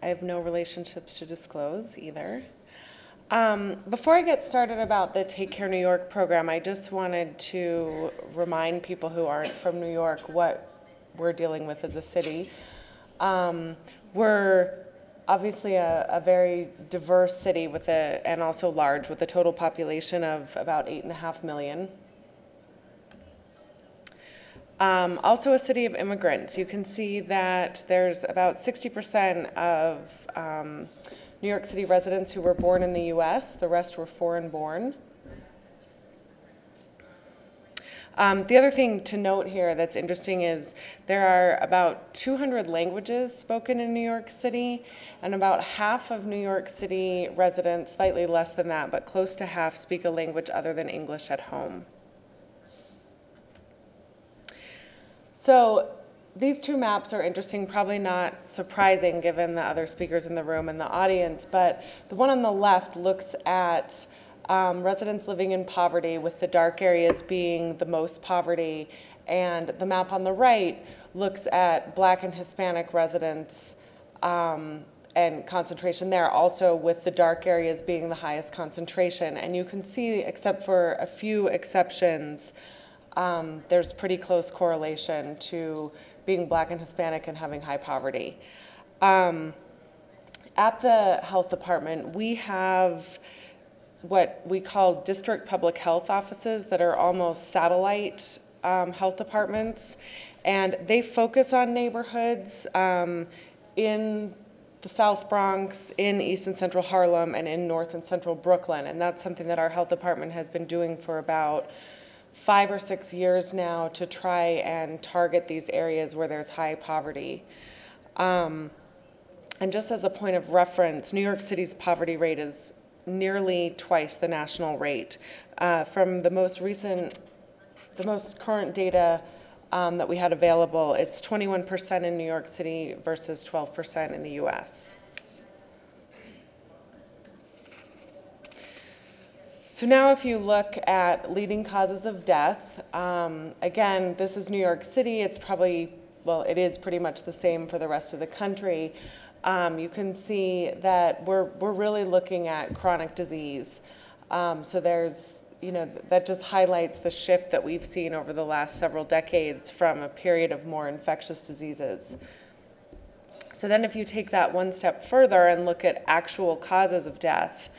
have no relationships to disclose either. Before I get started about the Take Care New York program, I just wanted to remind people who aren't from New York what we're dealing with as a city. We're obviously a very diverse city and also large, with a total population of about 8.5 million. Also a city of immigrants. You can see that there's about 60% of New York City residents who were born in the US. The rest were foreign born. The other thing to note here that's interesting is there are about 200 languages spoken in New York City, and about half of New York City residents, slightly less than that, but close to half, speak a language other than English at home. So these two maps are interesting, probably not surprising given the other speakers in the room and the audience, but the one on the left looks at residents living in poverty, with the dark areas being the most poverty, and the map on the right looks at Black and Hispanic residents and concentration there, also with the dark areas being the highest concentration. And you can see, except for a few exceptions, there's pretty close correlation to being Black and Hispanic and having high poverty. At the health department, we have what we call district public health offices that are almost satellite health departments, and they focus on neighborhoods in the South Bronx, in East and Central Harlem, and in North and Central Brooklyn. And that's something that our health department has been doing for about 5 or 6 years now, to try and target these areas where there's high poverty. And just as a point of reference, New York City's poverty rate is nearly twice the national rate. From the most current data that we had available, it's 21% in New York City versus 12% in the US. So now if you look at leading causes of death, again, this is New York City. It's probably, well, it is pretty much the same for the rest of the country. You can see that we're really looking at chronic disease. So there's, that just highlights the shift that we've seen over the last several decades from a period of more infectious diseases. So then if you take that one step further and look at actual causes of death,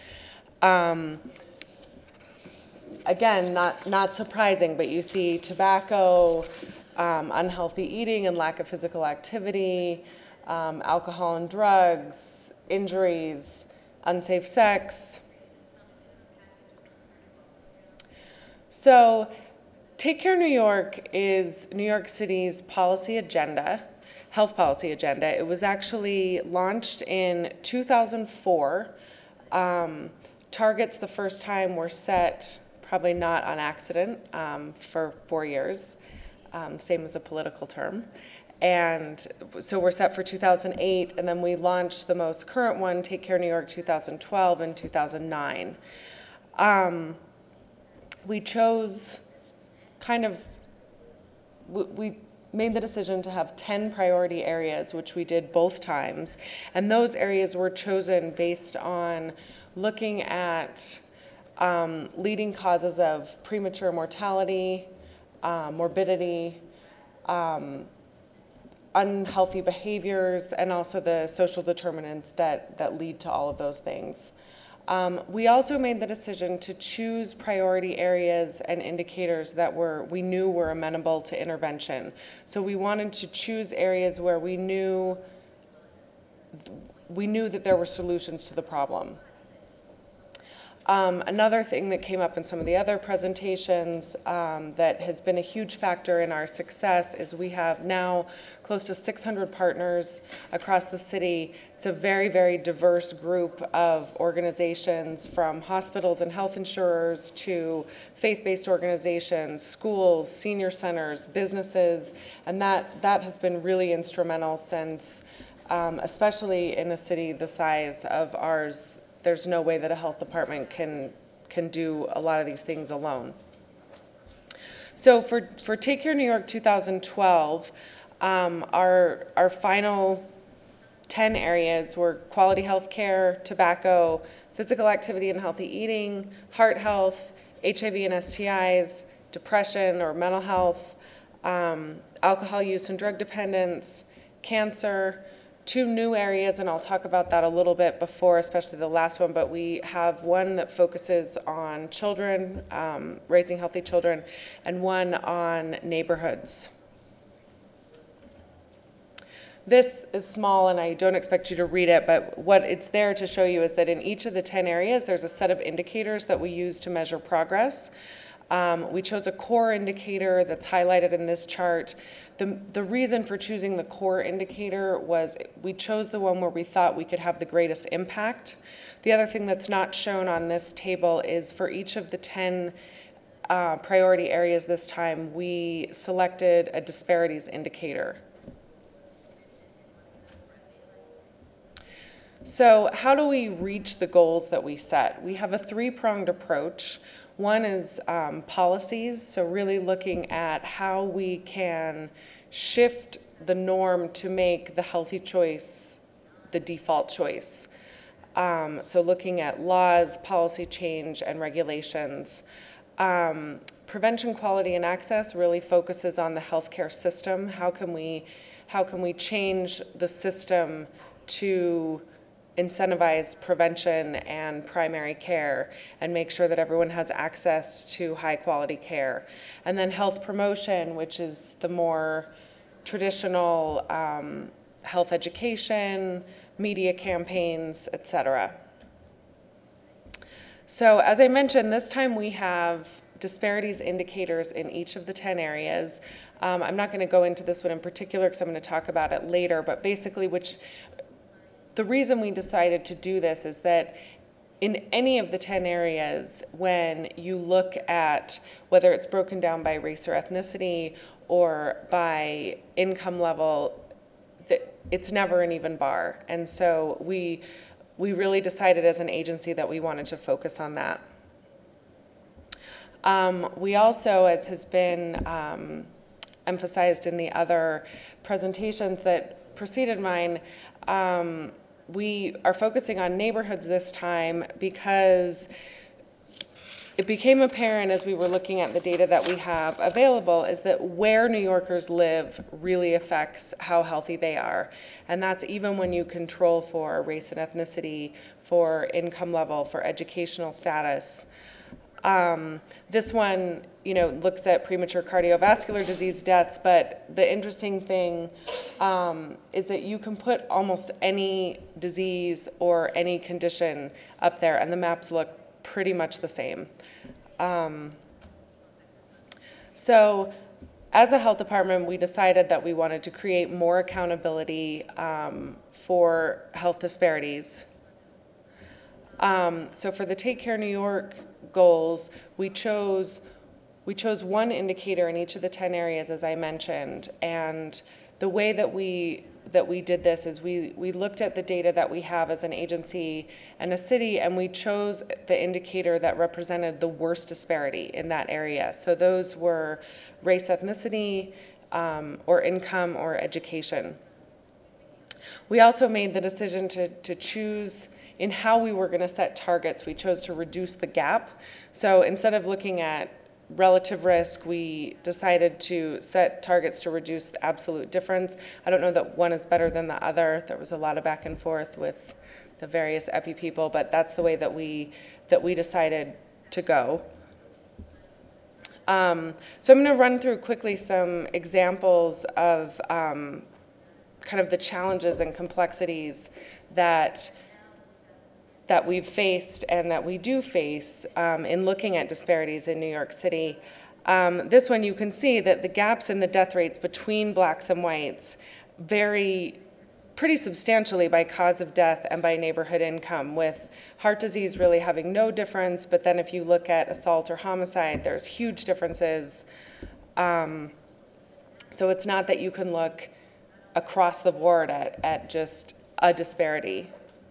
again, not surprising, but you see tobacco, unhealthy eating and lack of physical activity, alcohol and drugs, injuries, unsafe sex. So Take Care New York is New York City's policy agenda, health policy agenda. It was actually launched in 2004. Targets the first time were set, probably not on accident, for 4 years, same as a political term. And so we're set for 2008, and then we launched the most current one, Take Care New York 2012 and 2009. We chose we made the decision to have 10 priority areas, which we did both times. And those areas were chosen based on looking at leading causes of premature mortality, morbidity, unhealthy behaviors, and also the social determinants that lead to all of those things. We also made the decision to choose priority areas and indicators that we knew were amenable to intervention. So we wanted to choose areas where we knew that there were solutions to the problem. Another thing that came up in some of the other presentations that has been a huge factor in our success is we have now close to 600 partners across the city. It's a very, very diverse group of organizations, from hospitals and health insurers to faith-based organizations, schools, senior centers, businesses, and that has been really instrumental since, especially in a city the size of ours, there's no way that a health department can do a lot of these things alone. So for Take Care New York 2012, our final 10 areas were quality health care, tobacco, physical activity and healthy eating, heart health, HIV and STIs, depression or mental health, alcohol use and drug dependence, cancer, 2 new areas, and I'll talk about that a little bit before, especially the last one, but we have one that focuses on children, raising healthy children, and one on neighborhoods. This is small and I don't expect you to read it, but what it's there to show you is that in each of the 10 areas, there's a set of indicators that we use to measure progress. We chose a core indicator that's highlighted in this chart. The reason for choosing the core indicator was we chose the one where we thought we could have the greatest impact. The other thing that's not shown on this table is for each of the 10 priority areas this time, we selected a disparities indicator. So how do we reach the goals that we set? We have a 3-pronged approach. One is policies, so really looking at how we can shift the norm to make the healthy choice the default choice. So looking at laws, policy change, and regulations. Prevention, quality, and access really focuses on the healthcare system. How can we change the system to incentivize prevention and primary care and make sure that everyone has access to high quality care. And then health promotion, which is the more traditional health education, media campaigns, etc. So as I mentioned, this time we have disparities indicators in each of the 10 areas. I'm not going to go into this one in particular because I'm going to talk about it later, but basically the reason we decided to do this is that in any of the 10 areas, when you look at whether it's broken down by race or ethnicity or by income level, it's never an even bar. And so we really decided as an agency that we wanted to focus on that. We also, as has been emphasized in the other presentations that preceded mine, we are focusing on neighborhoods this time because it became apparent as we were looking at the data that we have available is that where New Yorkers live really affects how healthy they are. And that's even when you control for race and ethnicity, for income level, for educational status. This one, looks at premature cardiovascular disease deaths, but the interesting thing is that you can put almost any disease or any condition up there, and the maps look pretty much the same. So as a health department, we decided that we wanted to create more accountability for health disparities. So for the Take Care New York goals, we chose one indicator in each of the 10 areas, as I mentioned, and the way that we did this is we looked at the data that we have as an agency and a city, and we chose the indicator that represented the worst disparity in that area. So those were race, ethnicity, or income or education. We also made the decision to choose in how we were going to set targets. We chose to reduce the gap. So instead of looking at relative risk, we decided to set targets to reduce absolute difference. I don't know that one is better than the other. There was a lot of back and forth with the various EPI people, but that's the way that we decided to go. So I'm going to run through quickly some examples of kind of the challenges and complexities that we've faced and that we do face in looking at disparities in New York City. This one you can see that the gaps in the death rates between blacks and whites vary pretty substantially by cause of death and by neighborhood income, with heart disease really having no difference, but then if you look at assault or homicide, there's huge differences. So it's not that you can look across the board at just a disparity.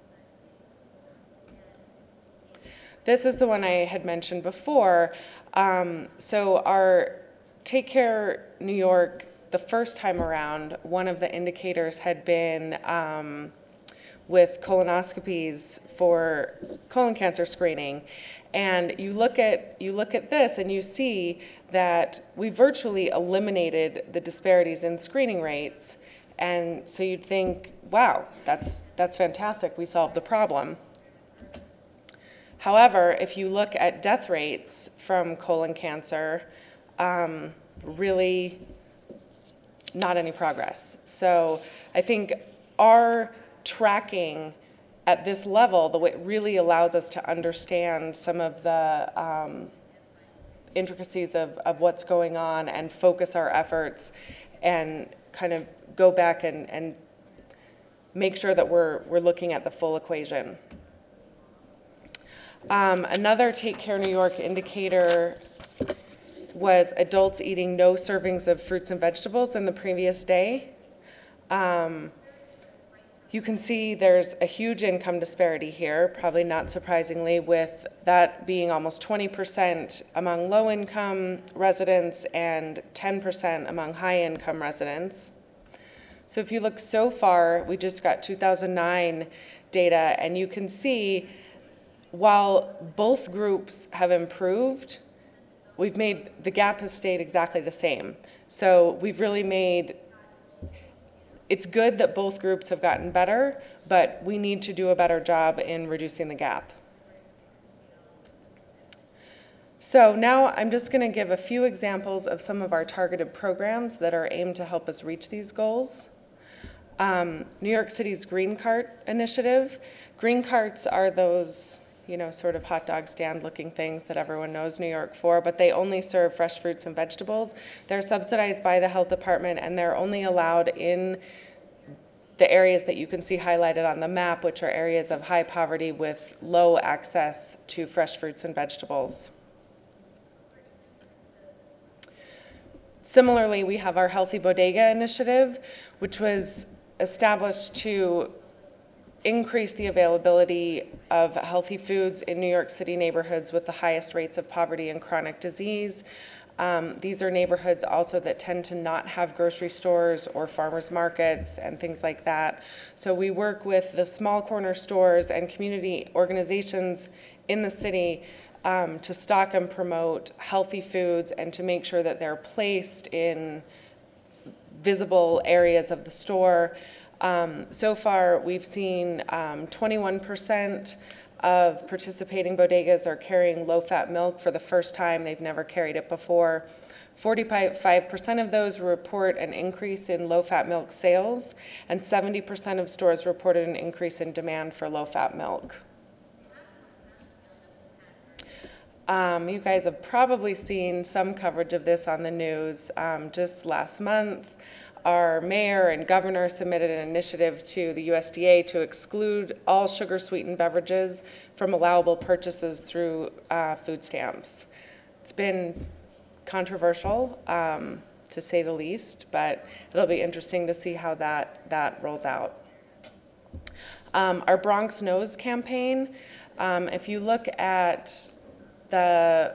This is the one I had mentioned before. So our Take Care New York, the first time around, one of the indicators had been with colonoscopies for colon cancer screening. And you look at this and you see that we virtually eliminated the disparities in screening rates. And so you'd think, wow, that's fantastic, we solved the problem. However, if you look at death rates from colon cancer, really not any progress. So I think our tracking at this level, the way it really allows us to understand some of the intricacies of what's going on and focus our efforts and kind of go back and make sure that we're looking at the full equation. Another Take Care New York indicator was adults eating no servings of fruits and vegetables in the previous day. You can see there's a huge income disparity here, probably not surprisingly, with that being almost 20% among low-income residents and 10% among high-income residents. So if you look so far, we just got 2009 data, and you can see while both groups have improved, the gap has stayed exactly the same. So we've really made, it's good that both groups have gotten better, but we need to do a better job in reducing the gap. So now I'm just going to give a few examples of some of our targeted programs that are aimed to help us reach these goals. New York City's Green Cart initiative. Green carts are those, sort of hot dog stand looking things that everyone knows New York for, but they only serve fresh fruits and vegetables. They're subsidized by the health department, and they're only allowed in the areas that you can see highlighted on the map, which are areas of high poverty with low access to fresh fruits and vegetables. Similarly, we have our Healthy Bodega initiative, which was established to increase the availability of healthy foods in New York City neighborhoods with the highest rates of poverty and chronic disease. These are neighborhoods also that tend to not have grocery stores or farmers markets and things like that. So we work with the small corner stores and community organizations in the city to stock and promote healthy foods and to make sure that they're placed in visible areas of the store. So far, we've seen 21% of participating bodegas are carrying low-fat milk for the first time. They've never carried it before. 45% of those report an increase in low-fat milk sales, and 70% of stores reported an increase in demand for low-fat milk. You guys have probably seen some coverage of this on the news. Just last month, our mayor and governor submitted an initiative to the USDA to exclude all sugar-sweetened beverages from allowable purchases through food stamps. It's been controversial, to say the least, but it'll be interesting to see how that rolls out. Our Bronx Knows campaign, if you look at the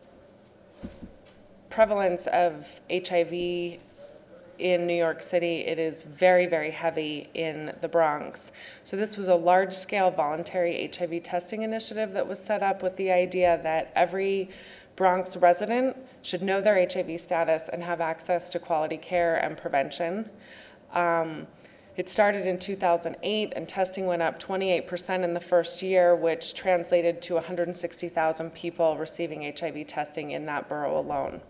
prevalence of HIV in New York City, it is very, very heavy in the Bronx. So this was a large-scale voluntary HIV testing initiative that was set up with the idea that every Bronx resident should know their HIV status and have access to quality care and prevention. It started in 2008, and testing went up 28% in the first year, which translated to 160,000 people receiving HIV testing in that borough alone.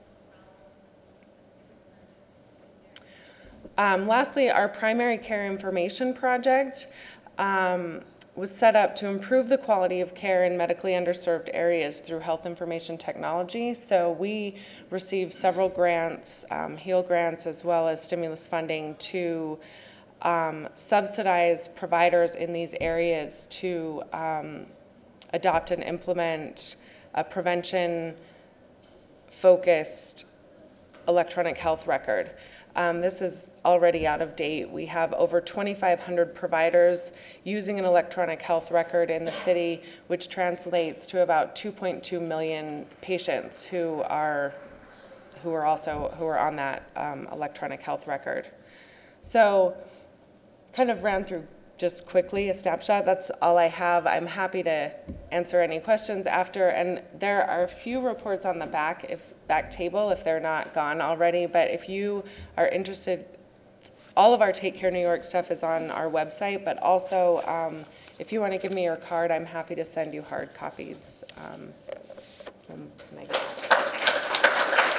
Lastly, our primary care information project was set up to improve the quality of care in medically underserved areas through health information technology. So we received several grants, HEAL grants, as well as stimulus funding to subsidize providers in these areas to adopt and implement a prevention-focused electronic health record. This is already out of date. We have over 2,500 providers using an electronic health record in the city, which translates to about 2.2 million patients who are on that electronic health record. So, kind of ran through just quickly, a snapshot. That's all I have. I'm happy to answer any questions after. And there are a few reports on the back table if they're not gone already. But if you are interested, all of our Take Care New York stuff is on our website. But also, if you want to give me your card, I'm happy to send you hard copies.